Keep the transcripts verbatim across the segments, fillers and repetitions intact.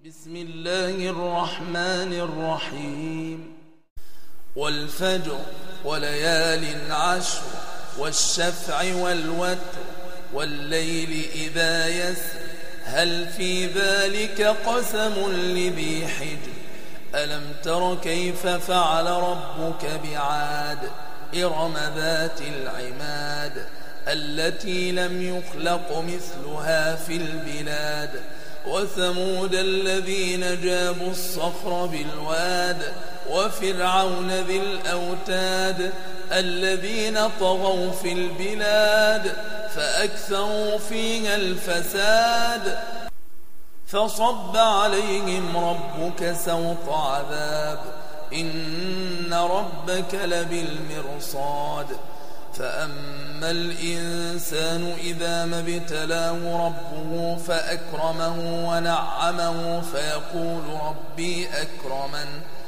بسم الله الرحمن الرحيم والفجر وليال عشر والشفع والوتر والليل إذا يسر هل في ذلك قسم لذي حجر ألم تر كيف فعل ربك بعاد إرم ذات العماد التي لم يخلق مثلها في البلاد وثمود الذين جابوا الصخر بالواد وفرعون ذي الأوتاد الذين طغوا في البلاد فأكثروا فيها الفساد فصب عليهم ربك سوط عذاب إن ربك لبالمرصاد فأما الإنسان إذا ما ابتلاه ربه فأكرمه ونعمه فيقول ربي أكرمن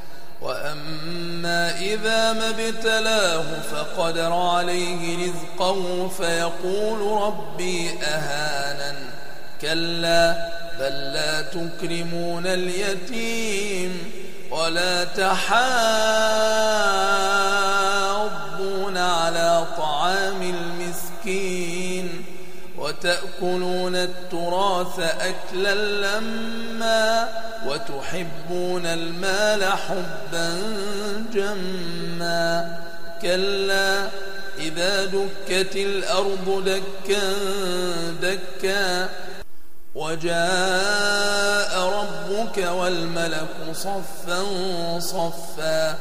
وأما إذا ما ابتلاه فقدر عليه رزقه فيقول ربي أهانن كلا بل لا تكرمون اليتيم ولا تحاضون على طعام المسكين وتأكلون التراث أكلا لما وتحبون المال حبا جما كلا إذا دكت الأرض دكا دكا وجاء ربك والملك صفا صفا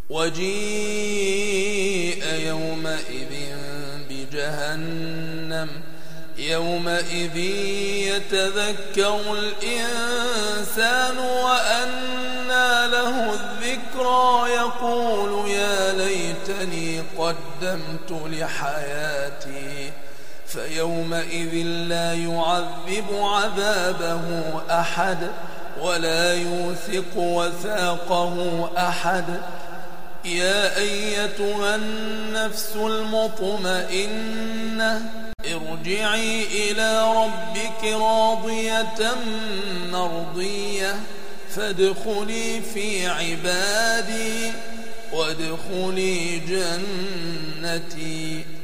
وجيء يومئذ بجهنم يومئذ يتذكر الإنسان وأنى له الذكرى يقول يا ليتني قدمت لحياتي فيومئذ لا يعذب عذابه أحد ولا يوثق وثاقه أحد يا أيتها النفس المطمئنة ارجعي إلى ربك راضية مرضية فادخلي في عبادي وادخلي جنتي.